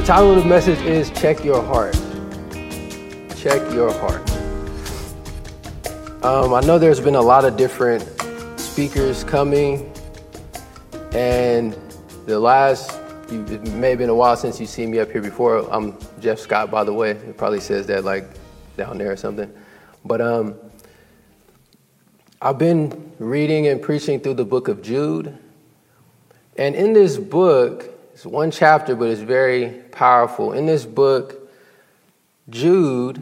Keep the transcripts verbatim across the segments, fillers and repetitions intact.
title of the message is Check Your Heart. Check Your Heart. Um, I know there's been a lot of different speakers coming, and the last, it may have been a while since you've seen me up here before. I'm Jeff Scott, by the way. It probably says that like down there or something. But um, I've been reading and preaching through the book of Jude. And in this book, it's one chapter, but it's very powerful. In this book, Jude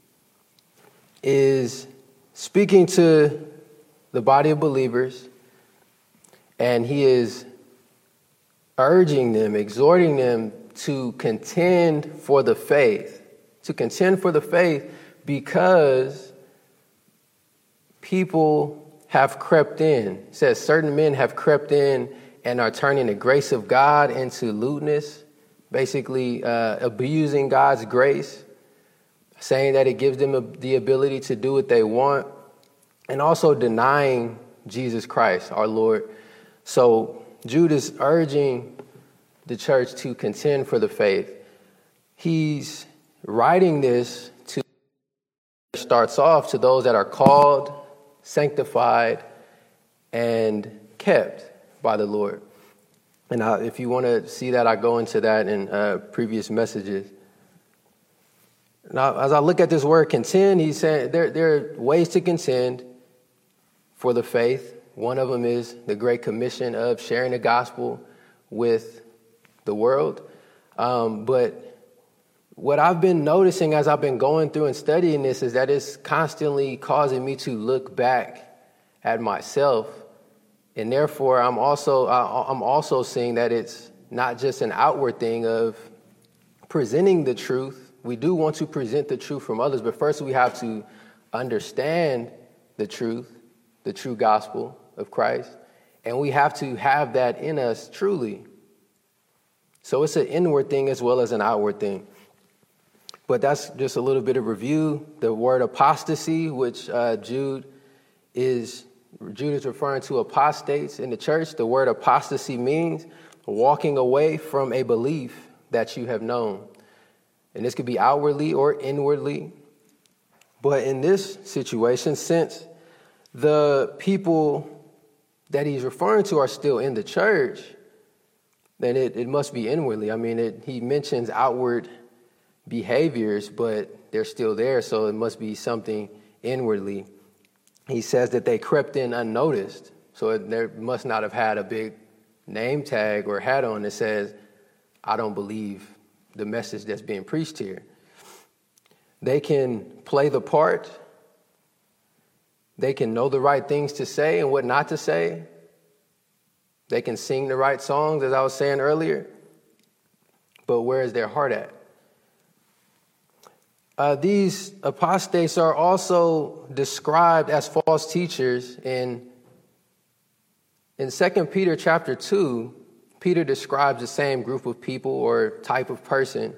is speaking to the body of believers, and he is urging them, exhorting them to contend for the faith, to contend for the faith because people have crept in. It says certain men have crept in and are turning the grace of God into lewdness, basically uh, abusing God's grace, saying that it gives them the ability to do what they want, and also denying Jesus Christ, our Lord. So Jude is urging the church to contend for the faith. He's writing this to, starts off to those that are called, sanctified, and kept by the Lord. And uh, if you want to see that, I go into that in uh, previous messages. Now, as I look at this word contend, he's saying there, there are ways to contend for the faith. One of them is the Great Commission of sharing the gospel with the world. Um, but what I've been noticing as I've been going through and studying this is that it's constantly causing me to look back at myself. And therefore, I'm also I'm also seeing that it's not just an outward thing of presenting the truth. We do want to present the truth from others, but first we have to understand the truth, the true gospel of Christ, and we have to have that in us truly. So it's an inward thing as well as an outward thing. But that's just a little bit of review. The word apostasy, which uh, Jude is Jude is referring to apostates in the church. The word apostasy means walking away from a belief that you have known. And this could be outwardly or inwardly. But in this situation, since the people that he's referring to are still in the church, then it, it must be inwardly. I mean, it, he mentions outward behaviors, but they're still there, so it must be something inwardly. He says that they crept in unnoticed, so it, they must not have had a big name tag or hat on that says, I don't believe the message that's being preached here. They can play the part. They can know the right things to say and what not to say. They can sing the right songs, as I was saying earlier. But where is their heart at? Uh, these apostates are also described as false teachers. In, in Second Peter chapter two, Peter describes the same group of people or type of person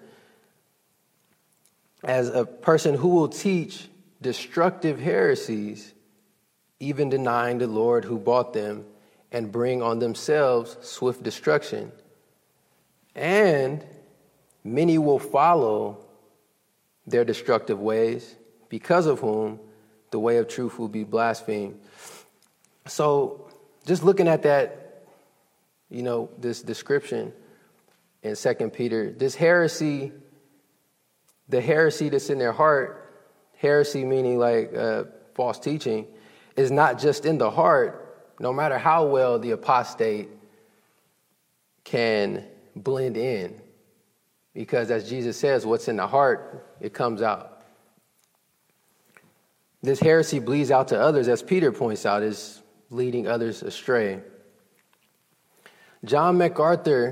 as a person who will teach destructive heresies, even denying the Lord who bought them, and bring on themselves swift destruction. And many will follow their destructive ways, because of whom the way of truth will be blasphemed. So just looking at that, you know, this description in Second Peter, this heresy, the heresy that's in their heart, heresy meaning like uh, false teaching, is not just in the heart, no matter how well the apostate can blend in. Because as Jesus says, what's in the heart, it comes out. This heresy bleeds out to others, as Peter points out, is leading others astray. John MacArthur,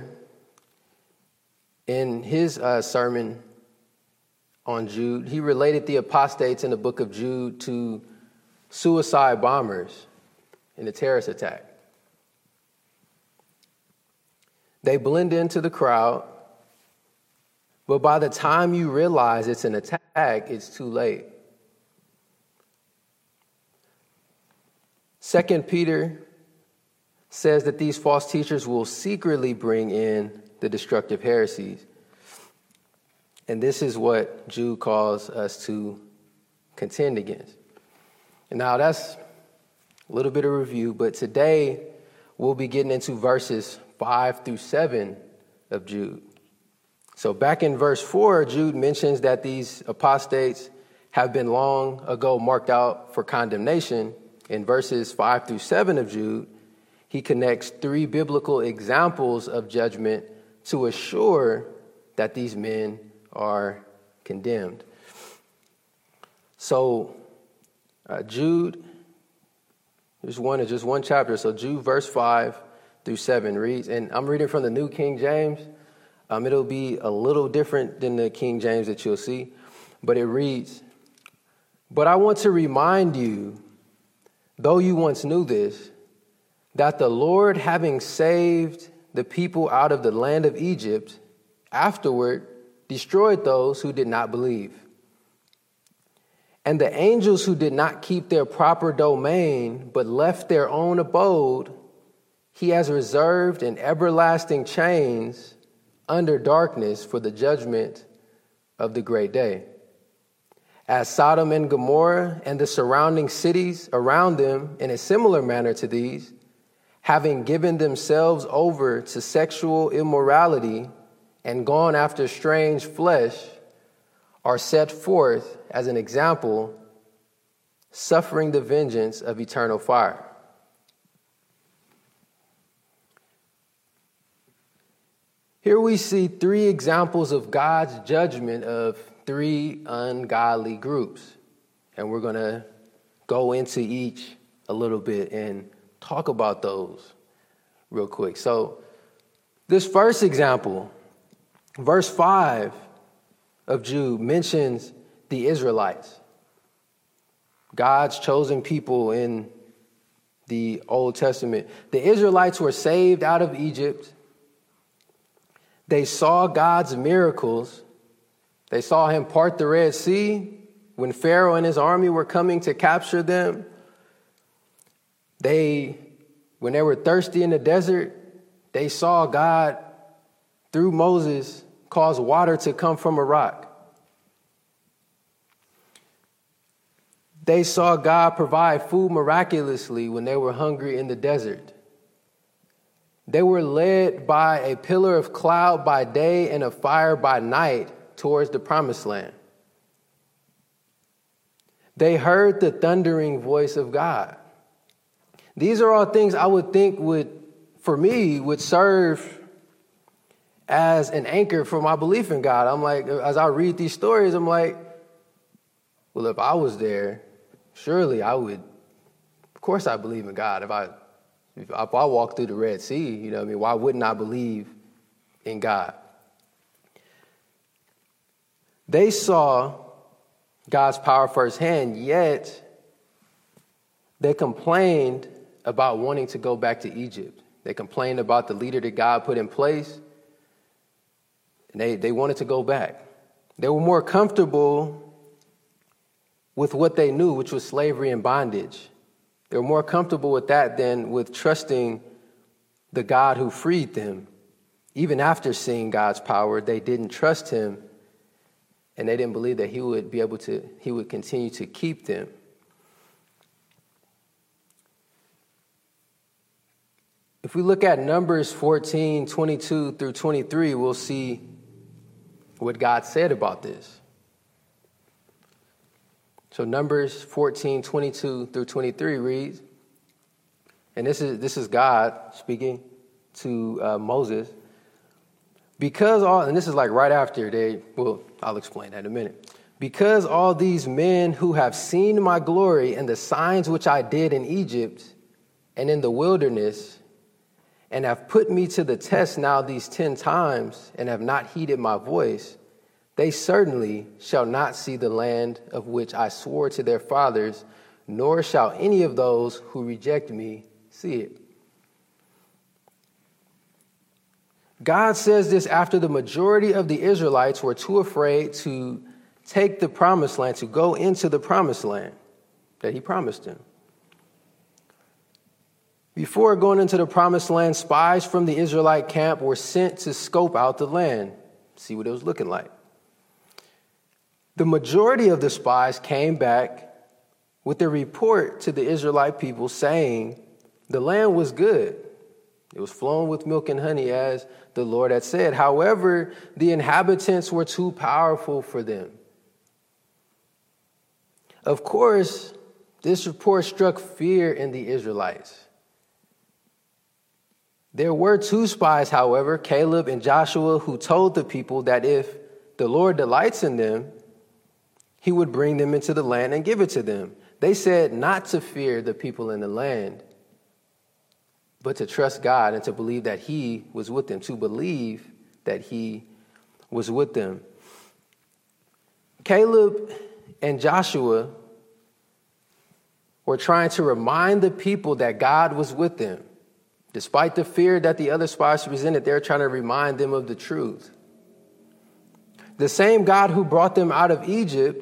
in his uh, sermon on Jude, he related the apostates in the book of Jude to suicide bombers in a terrorist attack. They blend into the crowd, but by the time you realize it's an attack, it's too late. Second Peter says that these false teachers will secretly bring in the destructive heresies. And this is what Jude calls us to contend against. And now that's a little bit of review, but today we'll be getting into verses five through seven of Jude. So back in verse four, Jude mentions that these apostates have been long ago marked out for condemnation. In verses five through seven of Jude, he connects three biblical examples of judgment to assure that these men are condemned. So uh, Jude, there's one, just one chapter. So Jude verse five through seven reads, and I'm reading from the New King James. Um, it'll be a little different than the King James that you'll see, but it reads, "But I want to remind you, though you once knew this, that the Lord, having saved the people out of the land of Egypt, afterward destroyed those who did not believe. And the angels who did not keep their proper domain, but left their own abode, he has reserved in everlasting chains under darkness for the judgment of the great day. As Sodom and Gomorrah and the surrounding cities around them, in a similar manner to these, having given themselves over to sexual immorality and gone after strange flesh, are set forth as an example, suffering the vengeance of eternal fire." Here we see three examples of God's judgment of three ungodly groups. And we're going to go into each a little bit and talk about those real quick. So this first example, verse five of Jude, mentions the Israelites, God's chosen people in the Old Testament. The Israelites were saved out of Egypt. They saw God's miracles. They saw him part the Red Sea when Pharaoh and his army were coming to capture them. They, when they were thirsty in the desert, they saw God, through Moses, cause water to come from a rock. They saw God provide food miraculously when they were hungry in the desert. They were led by a pillar of cloud by day and a fire by night towards the promised land. They heard the thundering voice of God. These are all things I would think would, for me, would serve as an anchor for my belief in God. I'm like, as I read these stories, I'm like, well, if I was there, surely I would, of course I believe in God. If I If I walk through the Red Sea, you know what I mean, why wouldn't I believe in God? They saw God's power firsthand, yet they complained about wanting to go back to Egypt. They complained about the leader that God put in place, and they, they wanted to go back. They were more comfortable with what they knew, which was slavery and bondage. They were more comfortable with that than with trusting the God who freed them. Even after seeing God's power, they didn't trust him, and they didn't believe that he would be able to, he would continue to keep them. If we look at Numbers fourteen, twenty-two through twenty-three, we'll see what God said about this. So Numbers fourteen, twenty-two through twenty-three reads, and this is this is God speaking to uh, Moses. Because all, and this is like right after they, well, I'll explain that in a minute. Because all these men who have seen my glory and the signs which I did in Egypt and in the wilderness, and have put me to the test now these ten times and have not heeded my voice, they certainly shall not see the land of which I swore to their fathers, nor shall any of those who reject me see it. God says this after the majority of the Israelites were too afraid to take the promised land, to go into the promised land that he promised them. Before going into the promised land, spies from the Israelite camp were sent to scope out the land, see what it was looking like. The majority of the spies came back with a report to the Israelite people saying the land was good. It was flowing with milk and honey, as the Lord had said. However, the inhabitants were too powerful for them. Of course, this report struck fear in the Israelites. There were two spies, however, Caleb and Joshua, who told the people that if the Lord delights in them, he would bring them into the land and give it to them. They said not to fear the people in the land, but to trust God and to believe that he was with them, to believe that he was with them. Caleb and Joshua were trying to remind the people that God was with them. Despite the fear that the other spies presented, they're trying to remind them of the truth. The same God who brought them out of Egypt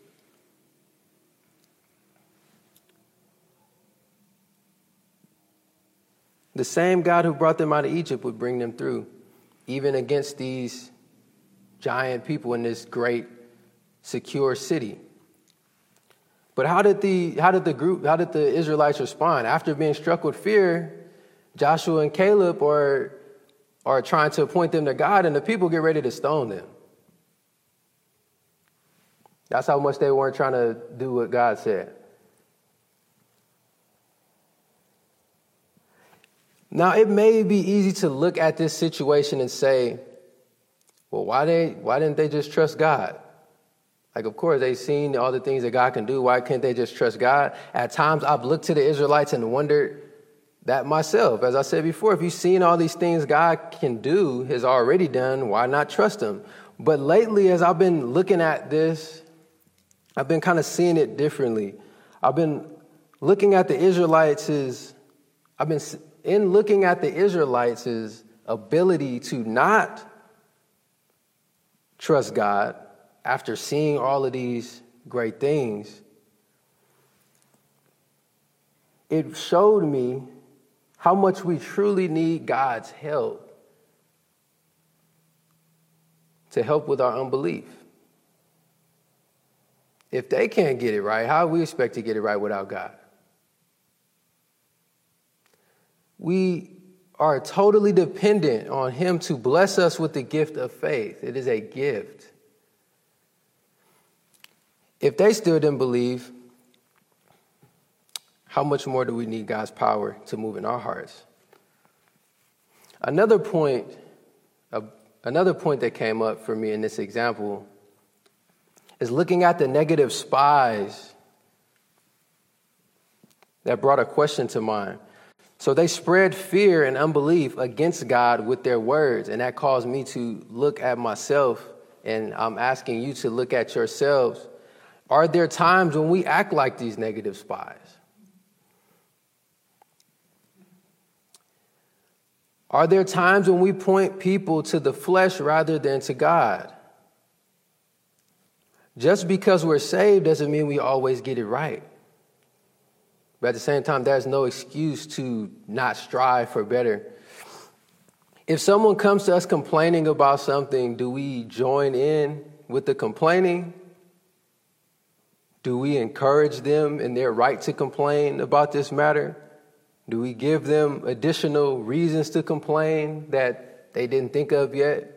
The same God who brought them out of Egypt would bring them through, even against these giant people in this great, secure city. But how did the how did the group how did the Israelites respond? After being struck with fear, Joshua and Caleb are are trying to point them to God, and the people get ready to stone them. That's how much they weren't trying to do what God said. Now, it may be easy to look at this situation and say, well, why they why didn't they just trust God? Like, of course, they've seen all the things that God can do. Why can't they just trust God? At times, I've looked to the Israelites and wondered that myself. As I said before, if you've seen all these things God can do, has already done, why not trust him? But lately, as I've been looking at this, I've been kind of seeing it differently. I've been looking at the Israelites' I've been in looking at the Israelites' ability to not trust God after seeing all of these great things. It showed me how much we truly need God's help to help with our unbelief. If they can't get it right, how do we expect to get it right without God? We are totally dependent on him to bless us with the gift of faith. It is a gift. If they still didn't believe, how much more do we need God's power to move in our hearts? Another point, uh, another point that came up for me in this example is looking at the negative spies that brought a question to mind. So they spread fear and unbelief against God with their words, and that caused me to look at myself, and I'm asking you to look at yourselves. Are there times when we act like these negative spies? Are there times when we point people to the flesh rather than to God? Just because we're saved doesn't mean we always get it right. But at the same time, there's no excuse to not strive for better. If someone comes to us complaining about something, do we join in with the complaining? Do we encourage them in their right to complain about this matter? Do we give them additional reasons to complain that they didn't think of yet?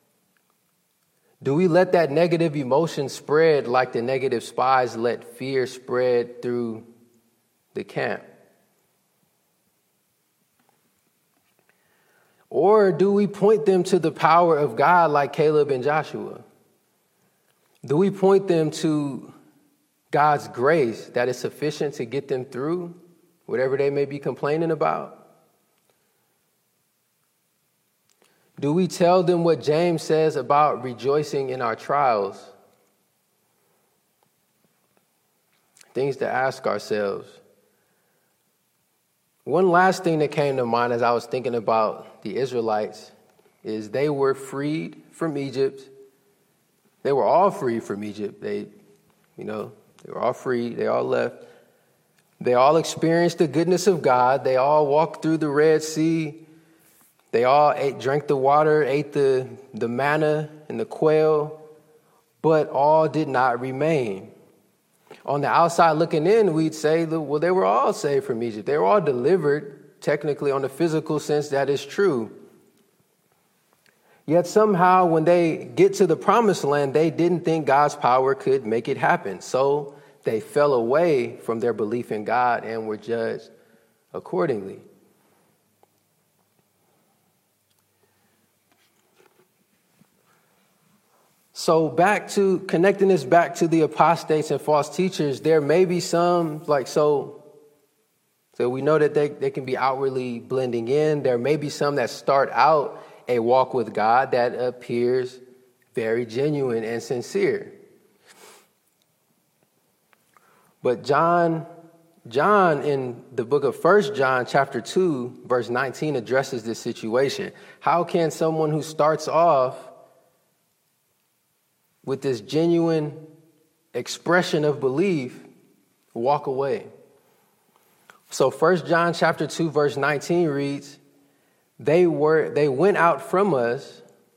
Do we let that negative emotion spread like the negative spies let fear spread through the camp? Or do we point them to the power of God like Caleb and Joshua? Do we point them to God's grace that is sufficient to get them through whatever they may be complaining about? Do we tell them what James says about rejoicing in our trials? Things to ask ourselves. One last thing that came to mind as I was thinking about the Israelites is they were freed from Egypt. They were all freed from Egypt. They, you know, they were all free. They all left. They all experienced the goodness of God. They all walked through the Red Sea. They all ate, drank the water, ate the, the manna and the quail. but all did not remain. On the outside looking in, we'd say, well, they were all saved from Egypt. They were all delivered, technically, on the physical sense, that is true. Yet somehow, when they get to the promised land, they didn't think God's power could make it happen. So they fell away from their belief in God and were judged accordingly. So back to connecting this back to the apostates and false teachers, there may be some like so. So we know that they, they can be outwardly blending in. There may be some that start out a walk with God that appears very genuine and sincere. But John, John in the book of First John chapter two, verse nineteen addresses this situation. How can someone who starts off with this genuine expression of belief walk away? So First John chapter two, verse nineteen reads, They were they went out from us,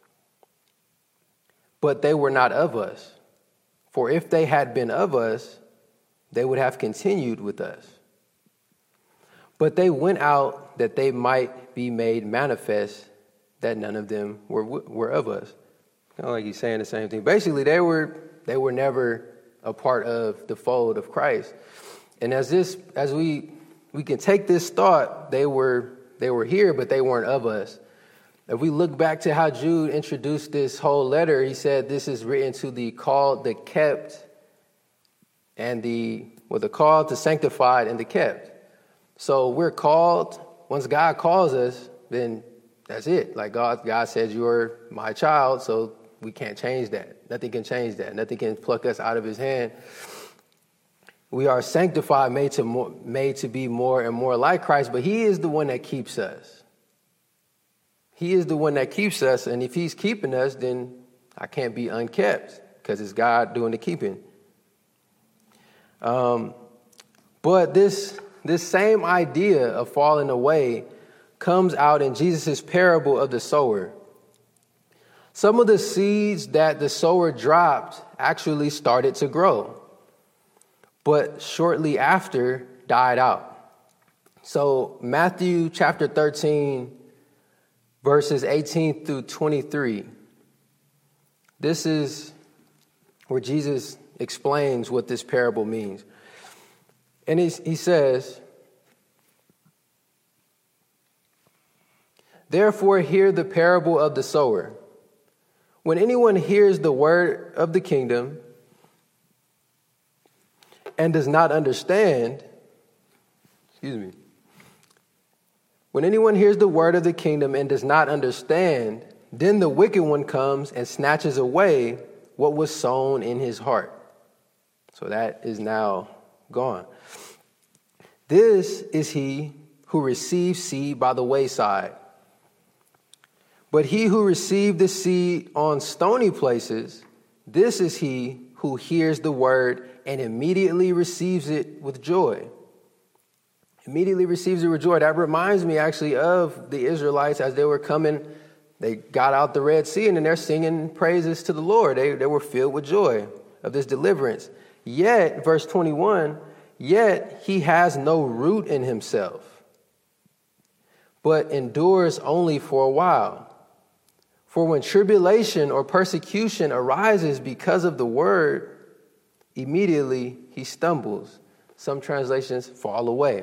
but they were not of us. For if they had been of us, they would have continued with us. But they went out that they might be made manifest that none of them were were of us. Kind of like he's saying the same thing. Basically, they were they were never a part of the fold of Christ. And as this as we we can take this thought, they were they were here, but they weren't of us. If we look back to how Jude introduced this whole letter, he said this is written to the called, the kept, and the well, the called, the sanctified, and the kept. So we're called. Once God calls us, then that's it. Like God, God says, "You're my child," so we can't change that. Nothing can change that. Nothing can pluck us out of His hand. We are sanctified, made to more, made to be more and more like Christ, but He is the one that keeps us. He is the one that keeps us, and if He's keeping us, then I can't be unkept because it's God doing the keeping. Um, but this this same idea of falling away comes out in Jesus' parable of the sower. Some of the seeds that the sower dropped actually started to grow, but shortly after died out. So Matthew chapter thirteen, verses eighteen through twenty-three. This is where Jesus explains what this parable means. And he, he says, "Therefore hear the parable of the sower. When anyone hears the word of the kingdom and does not understand, excuse me, when anyone hears the word of the kingdom and does not understand, then the wicked one comes and snatches away what was sown in his heart." So that is now gone. "This is he who receives seed by the wayside. But he who received the seed on stony places, this is he who hears the word and immediately receives it with joy." Immediately receives it with joy. That reminds me actually of the Israelites as they were coming. They got out the Red Sea and then they're singing praises to the Lord. They, they were filled with joy of this deliverance. Yet, verse twenty-one, yet he has no root in himself, but endures only for a while. For when tribulation or persecution arises because of the word, immediately he stumbles. Some translations fall away.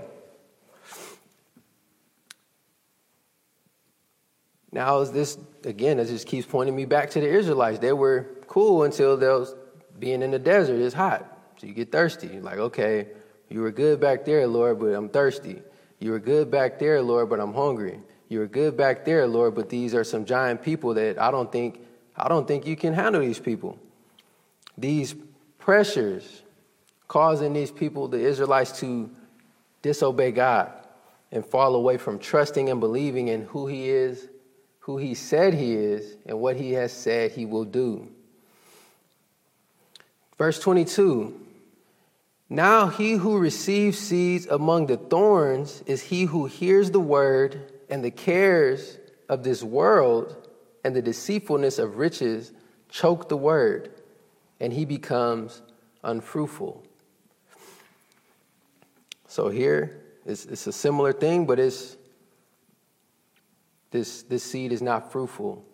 Now, this, again, it just keeps pointing me back to the Israelites. They were cool until they was being in the desert. It's hot, so you get thirsty. You're like, okay, you were good back there, Lord, but I'm thirsty. You were good back there, Lord, but I'm hungry. You were good back there, Lord, but these are some giant people that I don't think, I don't think you can handle these people. These pressures causing these people, the Israelites, to disobey God and fall away from trusting and believing in who He is, who He said He is, and what He has said He will do. Verse twenty-two, "Now he who receives seeds among the thorns is he who hears the word, and the cares of this world and the deceitfulness of riches choke the word, and he becomes unfruitful. So here, it's, it's a similar thing, but it's this, this seed is not fruitful.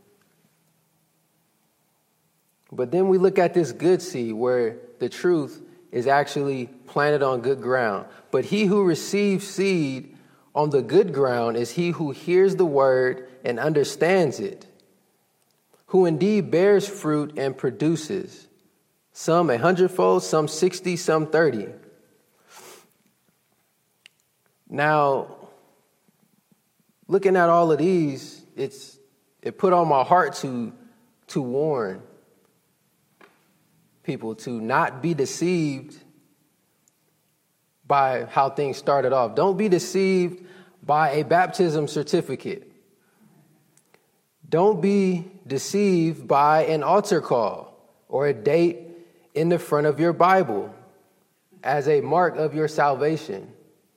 But then we look at this good seed where the truth is actually planted on good ground. But he who receives seed on the good ground is he who hears the word and understands it, who indeed bears fruit and produces, some a hundredfold, some sixty, some thirty. Now, looking at all of these, it's it put on my heart to to warn people to not be deceived by how things started off. Don't be deceived by a baptism certificate. Don't be deceived by an altar call or a date in the front of your Bible as a mark of your salvation.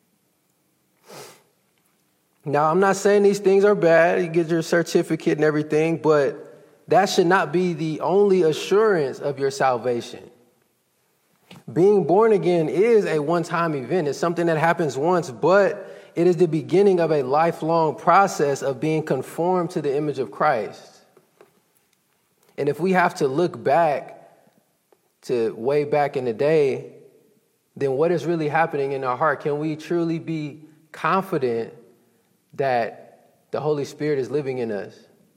Now, I'm not saying these things are bad. You get your certificate and everything, but that should not be the only assurance of your salvation. Being born again is a one-time event. It's something that happens once, but it is the beginning of a lifelong process of being conformed to the image of Christ. And if we have to look back to way back in the day, then what is really happening in our heart? Can we truly be confident that the Holy Spirit is living in us?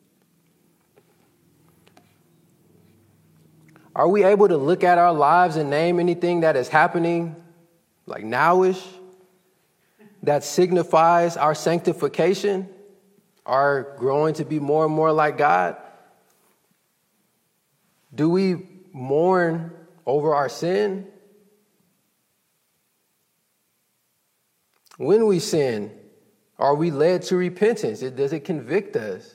Are we able to look at our lives and name anything that is happening, like nowish, that signifies our sanctification, our growing to be more and more like God? Do we mourn over our sin? When we sin, are we led to repentance? Does it convict us?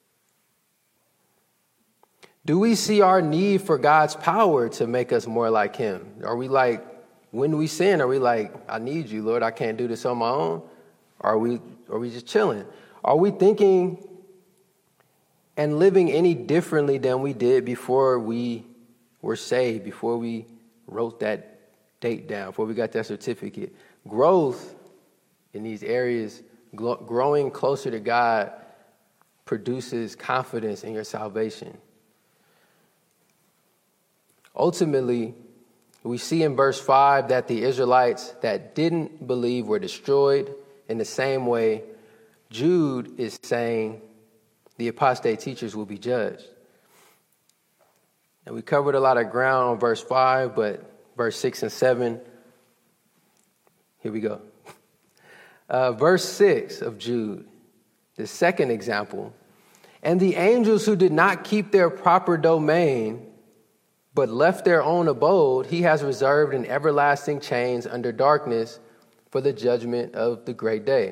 Do we see our need for God's power to make us more like him? Are we like, when we sin, are we like, I need you, Lord, I can't do this on my own? Are we, are we just chilling? Are we thinking and living any differently than we did before we were saved, before we wrote that date down, before we got that certificate? Growth in these areas, growing closer to God, produces confidence in your salvation. Ultimately, we see in verse five that the Israelites that didn't believe were destroyed. In the same way, Jude is saying the apostate teachers will be judged. And we covered a lot of ground on verse five, but verse six and seven, here we go. Uh, verse six of Jude, the second example. And the angels who did not keep their proper domain, but left their own abode, he has reserved in everlasting chains under darkness for the judgment of the great day.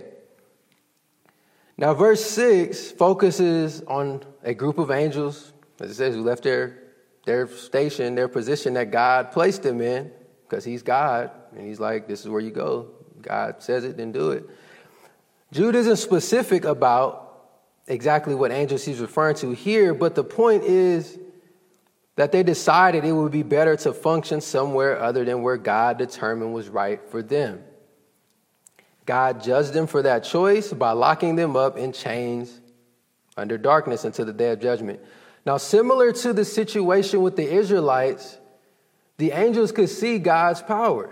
Now, verse six focuses on a group of angels, as it says, who left their, their station, their position that God placed them in, because he's God, and he's like, this is where you go. God says it, then do it. Jude isn't specific about exactly what angels he's referring to here, but the point is that they decided it would be better to function somewhere other than where God determined was right for them. God judged them for that choice by locking them up in chains under darkness until the day of judgment. Now, similar to the situation with the Israelites, the angels could see God's power.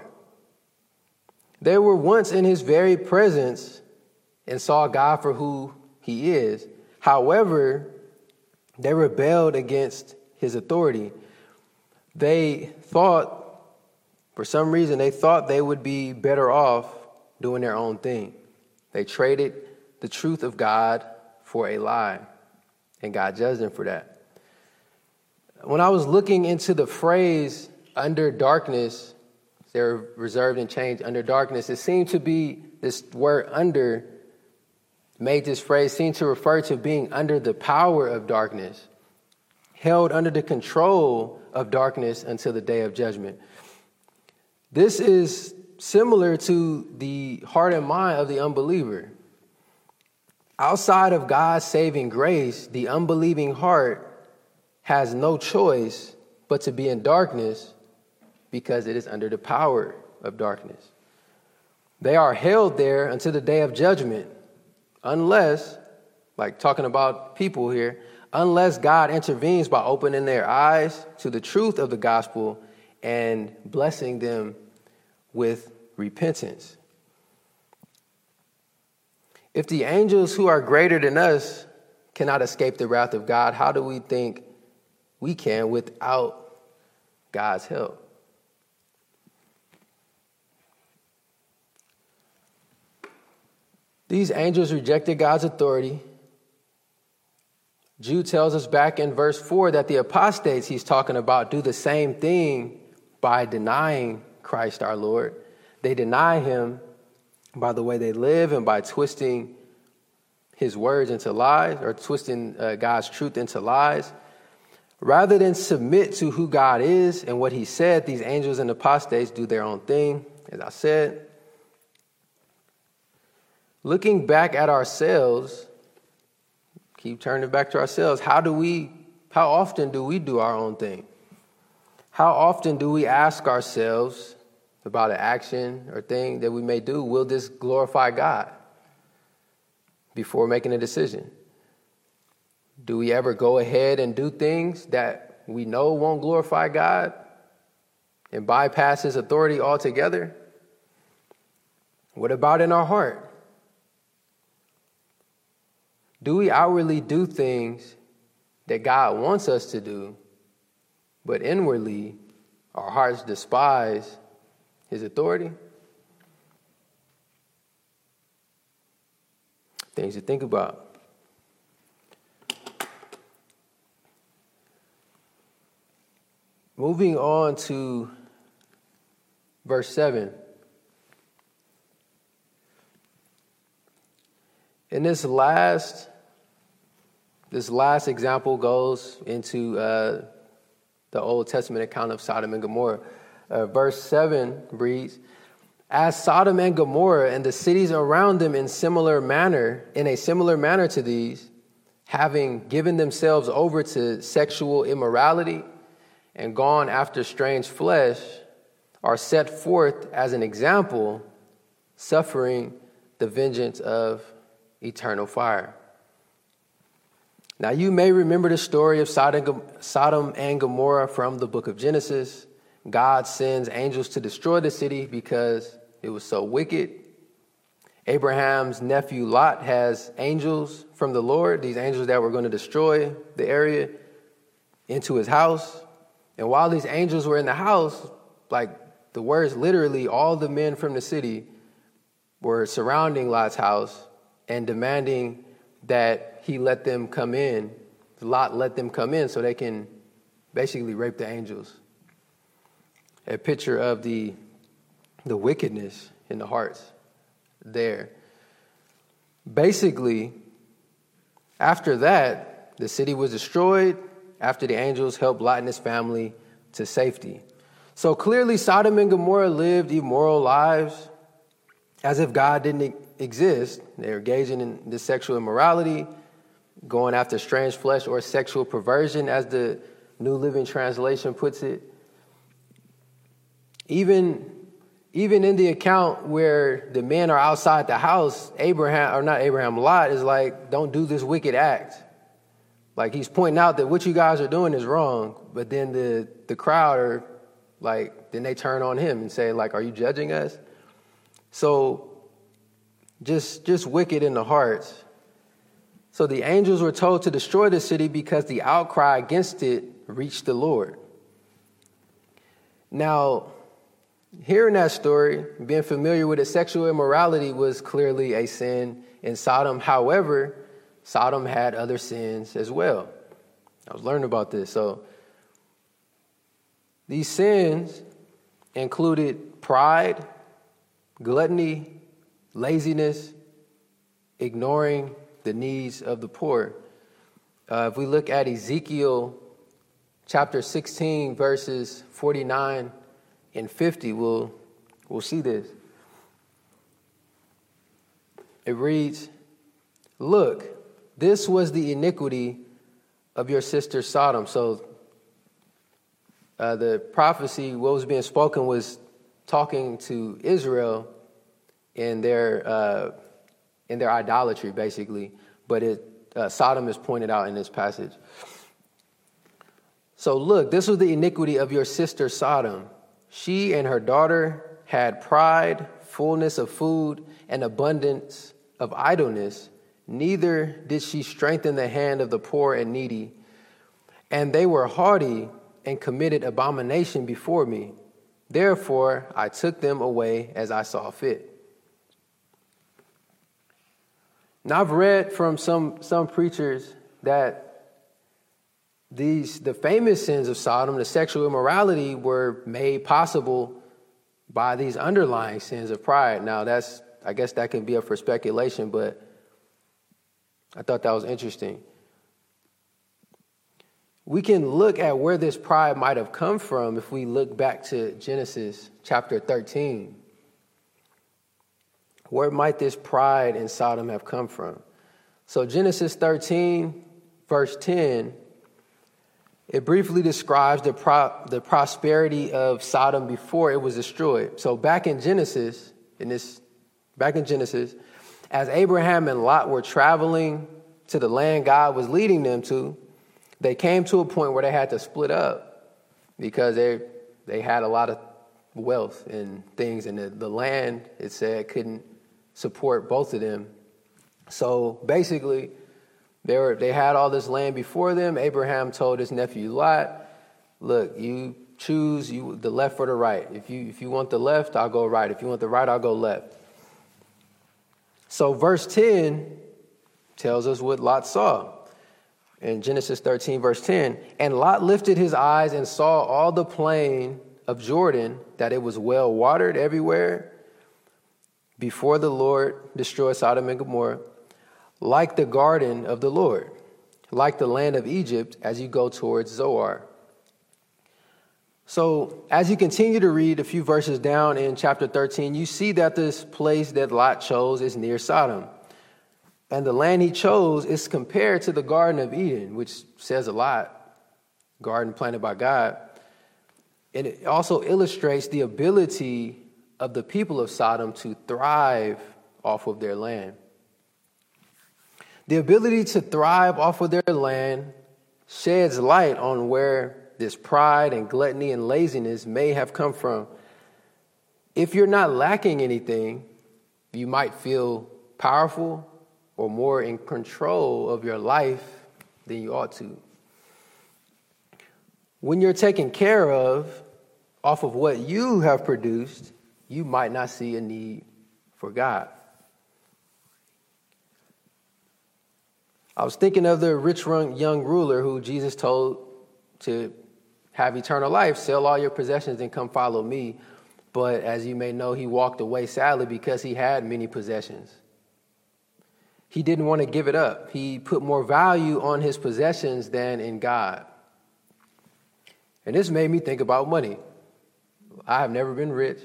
They were once in his very presence and saw God for who he is. However, they rebelled against his authority. They thought, for some reason, they thought they would be better off doing their own thing. They traded the truth of God for a lie, and God judged them for that. When I was looking into the phrase under darkness, they're reserved and changed under darkness, it seemed to be this word under made this phrase seem to refer to being under the power of darkness, held under the control of darkness until the day of judgment. This is similar to the heart and mind of the unbeliever. Outside of God's saving grace, the unbelieving heart has no choice but but to be in darkness because it is under the power of darkness. They are held there until the day of judgment, unless, like talking about people here, unless God intervenes by opening their eyes to the truth of the gospel and blessing them with repentance. If the angels who are greater than us cannot escape the wrath of God, how do we think we can without God's help? These angels rejected God's authority. Jude tells us back in verse four that the apostates he's talking about do the same thing by denying Christ our Lord. They deny him by the way they live and by twisting his words into lies, or twisting uh, God's truth into lies. Rather than submit to who God is and what he said, these angels and apostates do their own thing, as I said. Looking back at ourselves, keep turning back to ourselves, how do we, how often do we do our own thing? How often do we ask ourselves about an action or thing that we may do, will this glorify God, before making a decision? Do we ever go ahead and do things that we know won't glorify God and bypass his authority altogether? What about in our heart? Do we outwardly do things that God wants us to do, but inwardly our hearts despise his authority? Things to think about. Moving on to verse seven. In this last, this last example goes into uh, the Old Testament account of Sodom and Gomorrah. Uh, verse seven reads, "As Sodom and Gomorrah and the cities around them in similar manner, in a similar manner to these, having given themselves over to sexual immorality and gone after strange flesh, are set forth as an example, suffering the vengeance of eternal fire." Now, you may remember the story of Sodom and Gomorrah from the book of Genesis. God sends angels to destroy the city because it was so wicked. Abraham's nephew Lot has angels from the Lord, these angels that were going to destroy the area, into his house. And while these angels were in the house, like the words literally, all the men from the city were surrounding Lot's house and demanding that he let them come in, Lot let them come in so they can basically rape the angels. A picture of the, the wickedness in the hearts there. Basically, after that, the city was destroyed after the angels helped Lot and his family to safety. So clearly, Sodom and Gomorrah lived immoral lives as if God didn't exist. They were engaging in this sexual immorality, going after strange flesh or sexual perversion, as the New Living Translation puts it. Even, even in the account where the men are outside the house, Abraham, or not Abraham, Lot is like, don't do this wicked act. Like, he's pointing out that what you guys are doing is wrong, but then the, the crowd are like, then they turn on him and say, like, are you judging us? So just, just wicked in the hearts. So the angels were told to destroy the city because the outcry against it reached the Lord. Now, hearing that story, being familiar with it, sexual immorality was clearly a sin in Sodom. However, Sodom had other sins as well. I was learning about this. So these sins included pride, gluttony, laziness, ignoring the needs of the poor. Uh, if we look at Ezekiel chapter sixteen, verses forty-nine and fifty, we'll, we'll see this. It reads, "Look, this was the iniquity of your sister Sodom." So uh, the prophecy, what was being spoken was talking to Israel in their uh, in their idolatry, basically. But it uh, Sodom is pointed out in this passage. So look, this was the iniquity of your sister Sodom. She and her daughter had pride, fullness of food, and abundance of idleness. Neither did she strengthen the hand of the poor and needy. And they were haughty and committed abomination before me. Therefore, I took them away as I saw fit. Now, I've read from some, some preachers that these the famous sins of Sodom, the sexual immorality, were made possible by these underlying sins of pride. Now, that's I guess that can be up for speculation, but I thought that was interesting. We can look at where this pride might have come from if we look back to Genesis chapter thirteen. Where might this pride in Sodom have come from? So Genesis thirteen, verse ten, it briefly describes the pro- the prosperity of Sodom before it was destroyed. So back in Genesis, in this, back in Genesis, as Abraham and Lot were traveling to the land God was leading them to, they came to a point where they had to split up because they they had a lot of wealth and things, and the, the land, it said, couldn't support both of them. So basically, they were they had all this land before them. Abraham told his nephew Lot, "Look, you choose you the left or the right. If you if you want the left, I'll go right. If you want the right, I'll go left." So verse ten tells us what Lot saw. In Genesis thirteen, verse ten, and Lot lifted his eyes and saw all the plain of Jordan, that it was well watered everywhere, before the Lord destroyed Sodom and Gomorrah, like the garden of the Lord, like the land of Egypt as you go towards Zoar. So as you continue to read a few verses down in chapter thirteen, you see that this place that Lot chose is near Sodom. And the land he chose is compared to the Garden of Eden, which says a lot, garden planted by God. And it also illustrates the ability of the people of Sodom to thrive off of their land. The ability to thrive off of their land sheds light on where this pride and gluttony and laziness may have come from. If you're not lacking anything, you might feel powerful or more in control of your life than you ought to. When you're taken care of off of what you have produced, you might not see a need for God. I was thinking of the rich young ruler who Jesus told to have eternal life, sell all your possessions and come follow me. But as you may know, he walked away sadly because he had many possessions. He didn't want to give it up. He put more value on his possessions than in God. And this made me think about money. I have never been rich,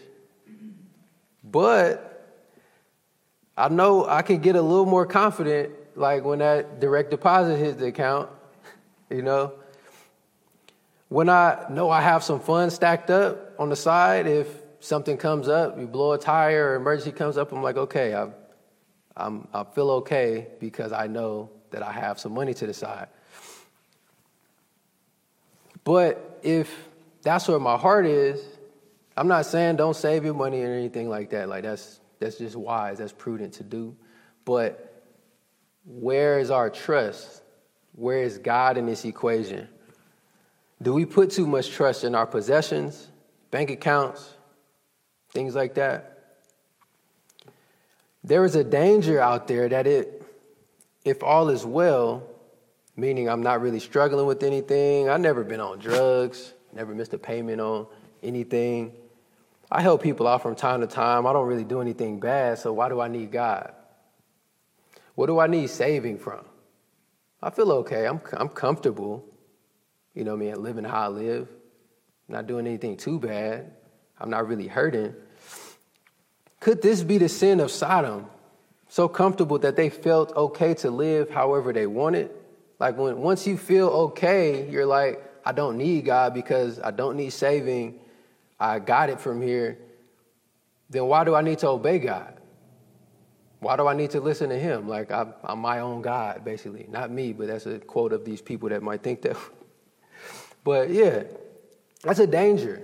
but I know I can get a little more confident, like when that direct deposit hits the account, you know. When I know I have some funds stacked up on the side, if something comes up, you blow a tire or emergency comes up, I'm like, okay, I've I'm, I feel okay because I know that I have some money to the side. But if that's where my heart is, I'm not saying don't save your money or anything like that. Like that's that's just wise. That's prudent to do. But where is our trust? Where is God in this equation? Do we put too much trust in our possessions, bank accounts, things like that? There is a danger out there that it, if all is well, meaning I'm not really struggling with anything, I've never been on drugs, never missed a payment on anything. I help people out from time to time. I don't really do anything bad, so why do I need God? What do I need saving from? I feel okay. I'm I'm comfortable, you know what I mean, living how I live, not doing anything too bad. I'm not really hurting. Could this be the sin of Sodom? So comfortable that they felt okay to live however they wanted. Like when once you feel okay, you're like, I don't need God because I don't need saving, I got it from here, then why do I need to obey God? Why do I need to listen to him? Like, I'm, I'm my own God, basically. Not me, but that's a quote of these people that might think that. But yeah, that's a danger.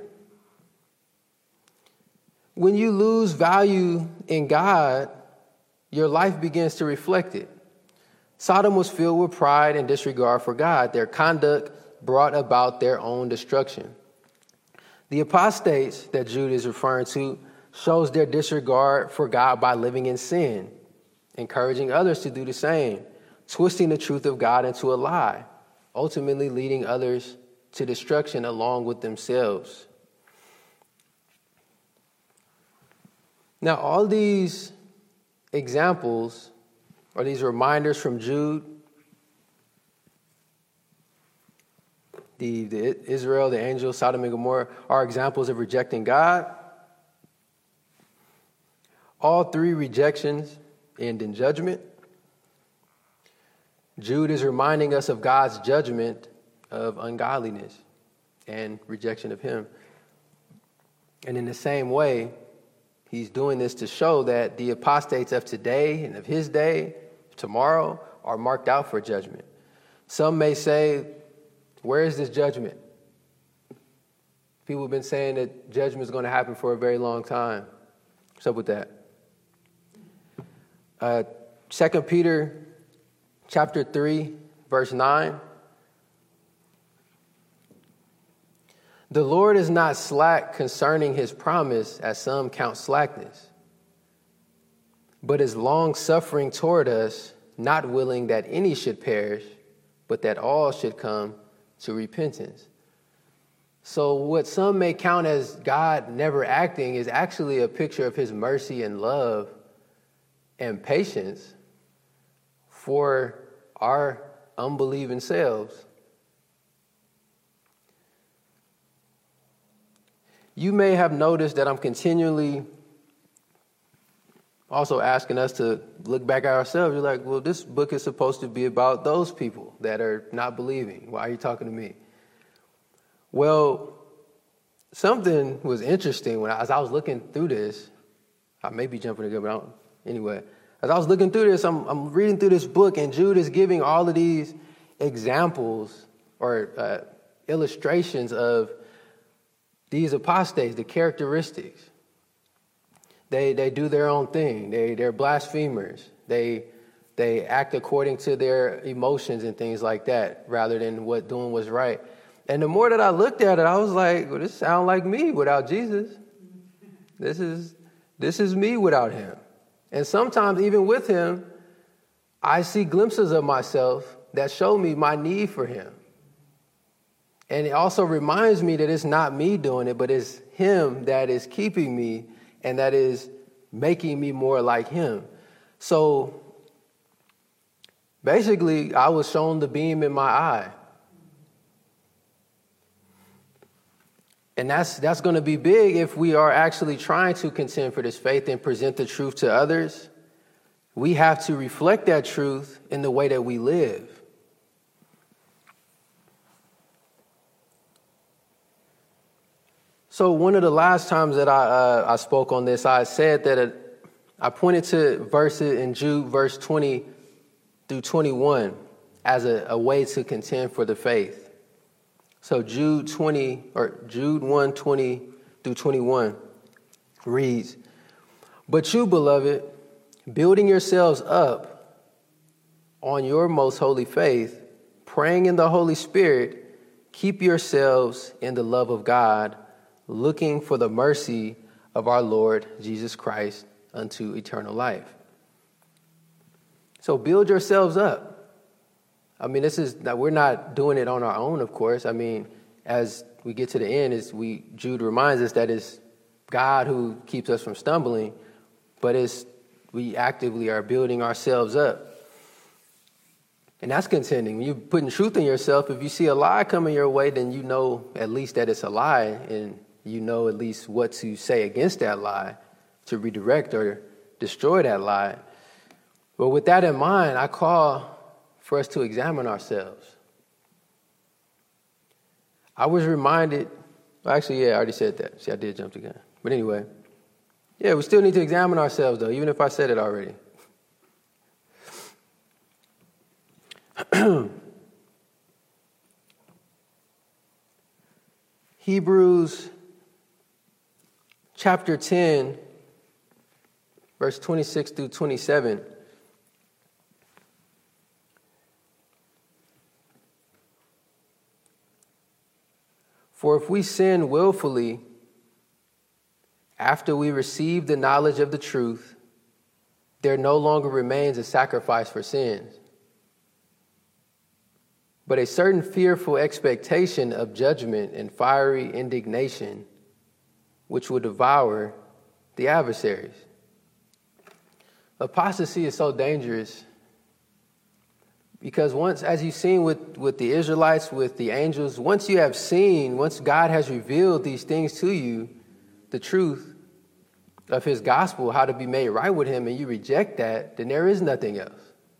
When you lose value in God, your life begins to reflect it. Sodom was filled with pride and disregard for God. Their conduct brought about their own destruction. The apostates that Jude is referring to shows their disregard for God by living in sin, encouraging others to do the same, twisting the truth of God into a lie, ultimately leading others to destruction along with themselves. Now, all these examples or these reminders from Jude, the, the Israel, the angel, Sodom and Gomorrah, are examples of rejecting God. All three rejections end in judgment. Jude is reminding us of God's judgment of ungodliness and rejection of him. And in the same way, he's doing this to show that the apostates of today and of his day, tomorrow, are marked out for judgment. Some may say, where is this judgment? People have been saying that judgment is going to happen for a very long time. What's up with that? Uh, Second Peter chapter three, verse nine. The Lord is not slack concerning his promise, as some count slackness, but is long-suffering toward us, not willing that any should perish, but that all should come to repentance. So what some may count as God never acting is actually a picture of his mercy and love and patience for our unbelieving selves. You may have noticed that I'm continually also asking us to look back at ourselves. You're like, well, this book is supposed to be about those people that are not believing. Why are you talking to me? Well, something was interesting when I, as I was looking through this. I may be jumping the gun, but I don't. Anyway, as I was looking through this, I'm, I'm reading through this book, and Jude is giving all of these examples or uh, illustrations of these apostates, the characteristics. They they do their own thing. They they're blasphemers. They they act according to their emotions and things like that, rather than what doing was right. And the more that I looked at it, I was like, well, this sounds like me without Jesus. This is this is me without him. And sometimes even with him, I see glimpses of myself that show me my need for him. And it also reminds me that it's not me doing it, but it's him that is keeping me and that is making me more like him. So basically, I was shown the beam in my eye. And that's that's going to be big if we are actually trying to contend for this faith and present the truth to others. We have to reflect that truth in the way that we live. So one of the last times that I uh, I spoke on this, I said that it, I pointed to verses in Jude, verse twenty through twenty-one, as a, a way to contend for the faith. So Jude twenty or Jude one twenty through twenty-one reads, "But you, beloved, building yourselves up on your most holy faith, praying in the Holy Spirit, keep yourselves in the love of God, looking for the mercy of our Lord Jesus Christ unto eternal life." So build yourselves up. I mean, this is that we're not doing it on our own, of course. I mean, as we get to the end, is we Jude reminds us that it's God who keeps us from stumbling, but it's we actively are building ourselves up. And that's contending. When you're putting truth in yourself, if you see a lie coming your way, then you know at least that it's a lie, and you know at least what to say against that lie to redirect or destroy that lie. But with that in mind, I call for us to examine ourselves. I was reminded, well, actually, yeah, I already said that. See, I did jump the gun. But anyway, yeah, we still need to examine ourselves, though, even if I said it already. Hebrews chapter ten, verse twenty-six through twenty-seven. For if we sin willfully after we receive the knowledge of the truth, there no longer remains a sacrifice for sins, but a certain fearful expectation of judgment and fiery indignation, which will devour the adversaries. Apostasy is so dangerous because once, as you've seen with, with the Israelites, with the angels, once you have seen, once God has revealed these things to you, the truth of his gospel, how to be made right with him, and you reject that, then there is nothing else.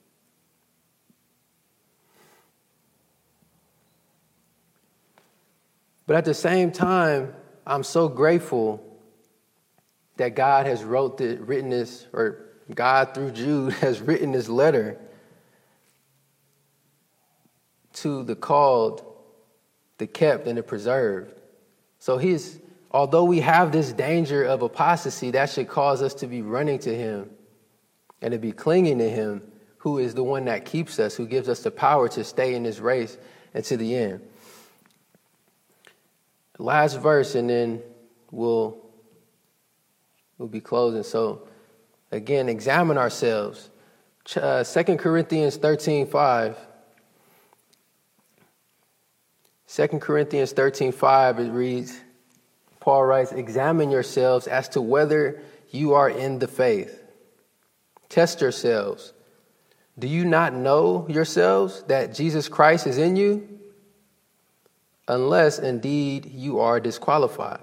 But at the same time, I'm so grateful that God has wrote the, written this, or God through Jude has written this letter to the called, the kept, and the preserved. So he's, although we have this danger of apostasy, that should cause us to be running to him and to be clinging to him, who is the one that keeps us, who gives us the power to stay in this race and to the end. Last verse, and then we'll we'll be closing. So, again, examine ourselves. Uh, Second Corinthians thirteen five. Second Corinthians thirteen five, it reads, Paul writes, examine yourselves as to whether you are in the faith. Test yourselves. Do you not know yourselves that Jesus Christ is in you? Unless indeed you are disqualified.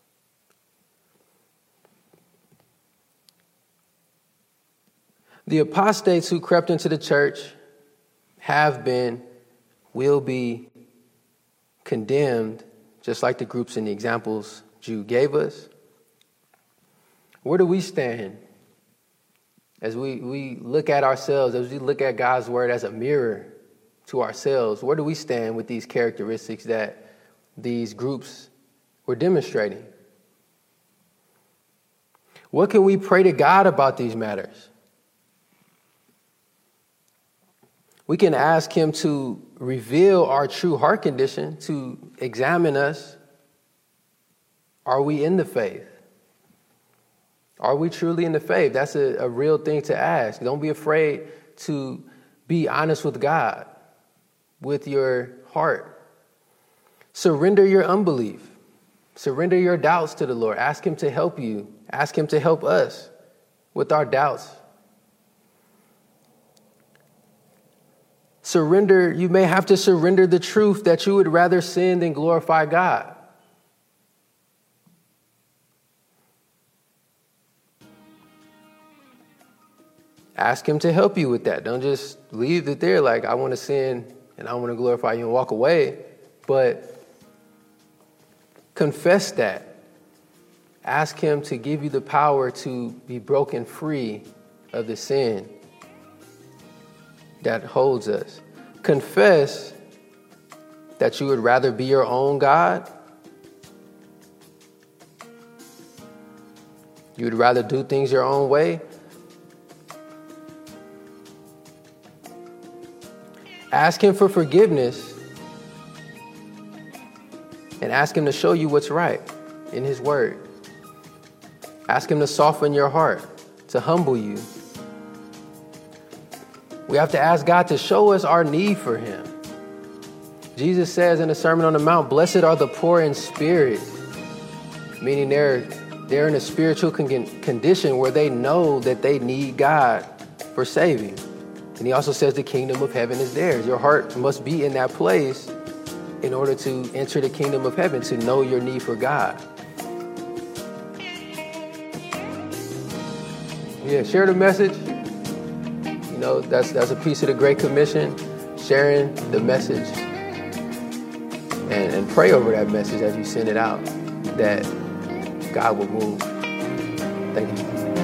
The apostates who crept into the church have been, will be condemned, just like the groups in the examples Jude gave us. Where do we stand as we, we look at ourselves, as we look at God's word as a mirror to ourselves? Where do we stand with these characteristics that these groups were demonstrating? What can we pray to God about these matters? We can ask him to reveal our true heart condition, to examine us. Are we in the faith? Are we truly in the faith? That's a, a real thing to ask. Don't be afraid to be honest with God, with your heart. Surrender your unbelief. Surrender your doubts to the Lord. Ask him to help you. Ask him to help us with our doubts. Surrender, you may have to surrender the truth that you would rather sin than glorify God. Ask him to help you with that. Don't just leave it there like, I want to sin and I want to glorify you and walk away. But confess that. Ask him to give you the power to be broken free of the sin that holds us. Confess that you would rather be your own God. You would rather do things your own way. Ask him for forgiveness and ask him to show you what's right in his word. Ask him to soften your heart, to humble you. We have to ask God to show us our need for him. Jesus says in the Sermon on the Mount, blessed are the poor in spirit, meaning they're, they're in a spiritual con- condition where they know that they need God for saving. And he also says the kingdom of heaven is theirs. Your heart must be in that place in order to enter the kingdom of heaven, to know your need for God. Yeah, share the message. You know, that's that's a piece of the Great Commission, sharing the message. and, and pray over that message as you send it out, that God will move. Thank you.